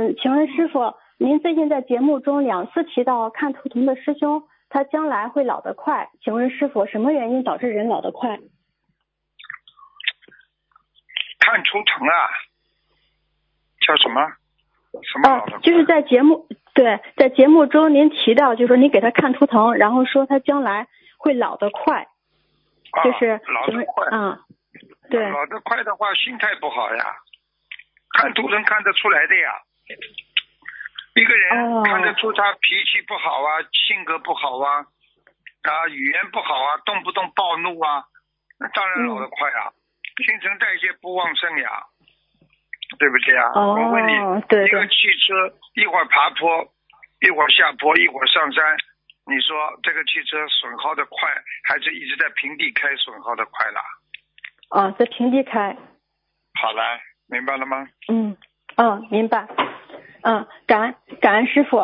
请问师傅，您最近在节目中2次提到看图腾的师兄，他将来会老得快，请问师傅，什么原因导致人老得快？ 看图腾啊，叫什么？什么老得快？ 就是在节目中您提到，就是说你给他看图腾，然后说他将来会老得快，就是老得快。 对。 老得快的话，心态不好呀。看图腾看得出来的呀。一个人看得出他脾气不好啊，性格不好啊，语言不好啊，动不动暴怒啊，那当然老得快啊。新陈代谢不旺盛呀，对不对呀？我问你， 对， 一个汽车一会儿爬坡，一会儿下坡，一会儿上山，你说这个汽车损耗的快，还是一直在平地开损耗的快啦？ 在平地开。 好了，明白了吗？ 明白。感恩师傅。